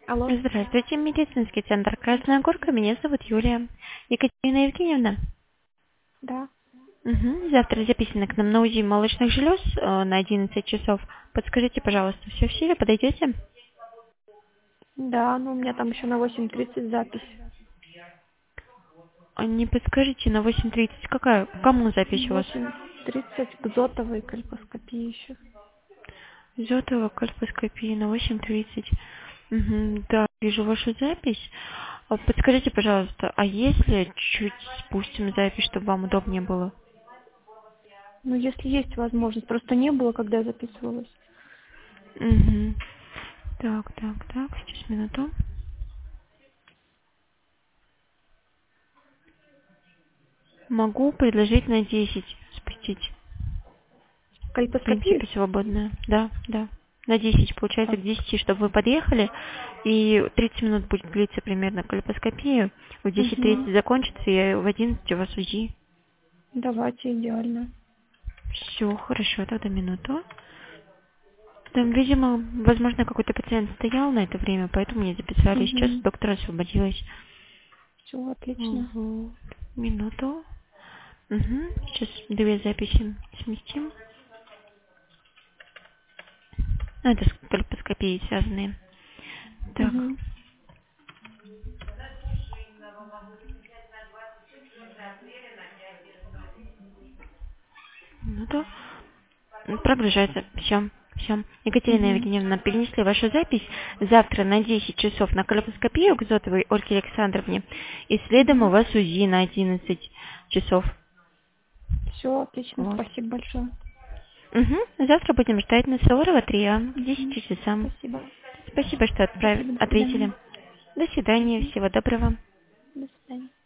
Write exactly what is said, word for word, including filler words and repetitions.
Алло. Здравствуйте, медицинский центр Красная Горка. Меня зовут Юлия. Екатерина Евгеньевна. Да. Угу. Завтра записано к нам на УЗИ молочных желез э, на одиннадцать часов. Подскажите, пожалуйста, все в силе? Подойдете? Да, ну у меня там еще на восемь тридцать запись. А не подскажите, на восемь тридцать какая? Кому запись у вас? восемь тридцать к зотовой кольпоскопии еще. Зотова кольпоскопия на восемь тридцать. Угу. Да, вижу вашу запись. А подскажите, пожалуйста, а если чуть спустим запись, чтобы вам удобнее было? Ну, если есть возможность. Просто не было, когда я записывалась. Угу. Так, так, так, сейчас минуту. Могу предложить на десять спустить. В Кольпоскопию? принципе, свободная. Да, да. На десять, получается, А, к десяти, чтобы вы подъехали. И тридцать минут будет длиться примерно кольпоскопия. В десять угу. тридцать закончится, и в одиннадцать у вас УЗИ. Давайте, идеально. Все, хорошо, тогда минуту. Там, видимо, возможно, какой-то пациент стоял на это время, поэтому не записали. Сейчас Угу. доктор освободилась. Все отлично. Угу. Минуту. Угу. Сейчас две записи сместим. Ну, это с кольпоскопией связанные. Так, Угу. минуту. Прогружается. Все. Все. Екатерина Угу. Евгеньевна, перенесли вашу запись завтра на десять часов на кольпоскопию к Зотовой Ольге Александровне. И следом у Угу. вас УЗИ на одиннадцать часов. Все отлично. Вот. Спасибо большое. Угу. Завтра будем ждать на Саурова три А к Угу. десяти часам. Спасибо. Спасибо, что отправ... Спасибо. До свидания. ответили. До свидания. Угу. Всего доброго. До свидания.